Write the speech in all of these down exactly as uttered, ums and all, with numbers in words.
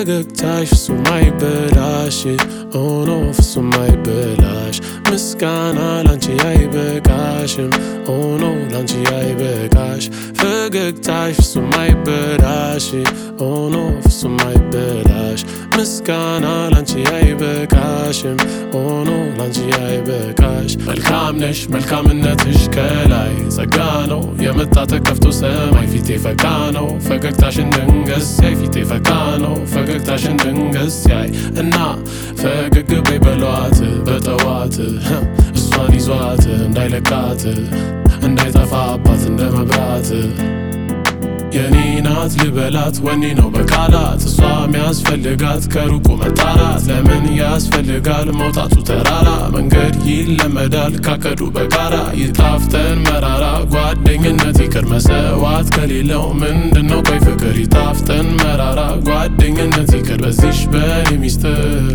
ፈገግታሽ ፍጹም አይበላሽ ሆኖ ፍጹም አይበላሽ ምስጋና ላንቺ አይበቃሽም ሆኖ ላንቺ አይበቃሽ ፈገግታሽ ፍጹም አይበላሽ ሆኖ ፍጹም አይበላሽ ምስጋና ላንቺ አይበቃሽም ሆኖ ላንቺ አይበቃሽ መልካም ነሽ መልካምነትሽ ከላይ ጸጋ ነው የመጣ ተከፍቶ ሰማይ ፊቴ ፈካ ነው ፈገግታሽን ድንገት ሲያይ ፊቴ ፈካ ነው ፈገግታሽን ድንገት ሲያይ እና ፈገግ በይ በሏት በጠዋት እሷን ይዟት እንዳይለቃት እንዳይጠፋባት እንደ መብራት የኔ ናት ልበላት ወኔ ነው በቃላት እሷ ሚያስፈልጋት ከሩቁ መጣራት ለምን ያስፈልጋል መውጣቱ ተራራ መንገድ ይለመዳል ካቀዱ በጋራ ይጣፍጠን መራራ ጓደኝነት ይቅር መሰዋት ከሌለው ምንድነው ቆይ ፍቅር ይጣፍጠን መራራ ጓደኝነት ይቅር በዚሽ በኔ ሚስጥር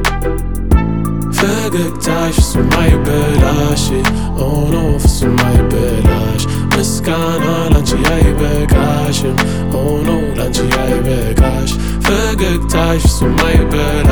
ፈገግታሽ ፍጹም አይበላሽ ሆኖ ፍጹም አይበላሽ ምስጋና ላንቺ አይበቃሽም ሆኖ ላንቺ አይበቃሽ ፈገግታሽ ፍጹም አይበላሽ